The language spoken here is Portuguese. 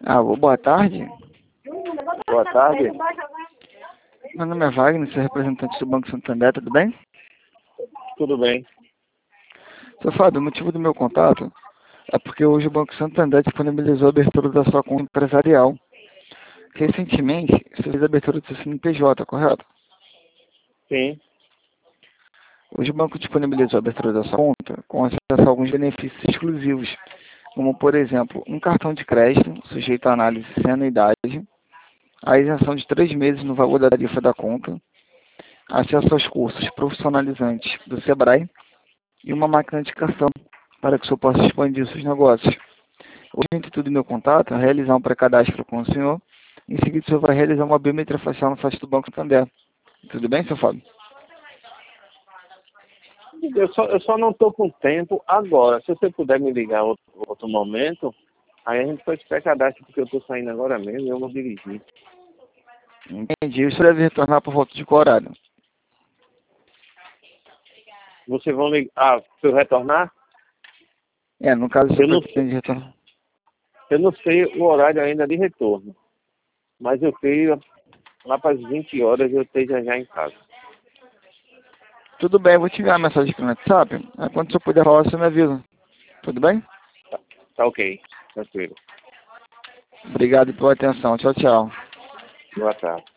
Alô, boa tarde. Boa tarde. Meu nome é Wagner, sou representante do Banco Santander, tudo bem? Tudo bem. Seu Fábio, o motivo do meu contato é porque hoje o Banco Santander disponibilizou a abertura da sua conta empresarial. Recentemente, você fez a abertura do seu CNPJ, correto? Sim. Hoje o banco disponibilizou a abertura da sua conta com acesso a alguns benefícios exclusivos, como, por exemplo, um cartão de crédito sujeito à análise sem anuidade, a isenção de 3 meses no valor da tarifa da conta, acesso aos cursos profissionalizantes do Sebrae e uma máquina de cartão para que o senhor possa expandir os seus negócios. O intuito do meu contato é realizar um pré-cadastro com o senhor. Em seguida, o senhor vai realizar uma biometria facial no site do Banco Santander. Tudo bem, seu Fábio? Eu só não estou com tempo agora. Se você puder me ligar outro momento, aí a gente faz pré-cadastro, porque eu estou saindo agora mesmo e eu vou dirigir. Entendi. O senhor deve retornar por volta de qual horário? Vocês vão ligar... Ah, se eu retornar? No caso, o senhor pretende retornar. Eu não sei o horário ainda de retorno. Mas eu creio lá para as 20 horas eu esteja já em casa. Tudo bem, eu vou te enviar uma mensagem aqui no WhatsApp. Quando o senhor puder falar, você me avisa. Tudo bem? Tá ok. Tranquilo. Obrigado pela atenção. Tchau, tchau. Boa tarde.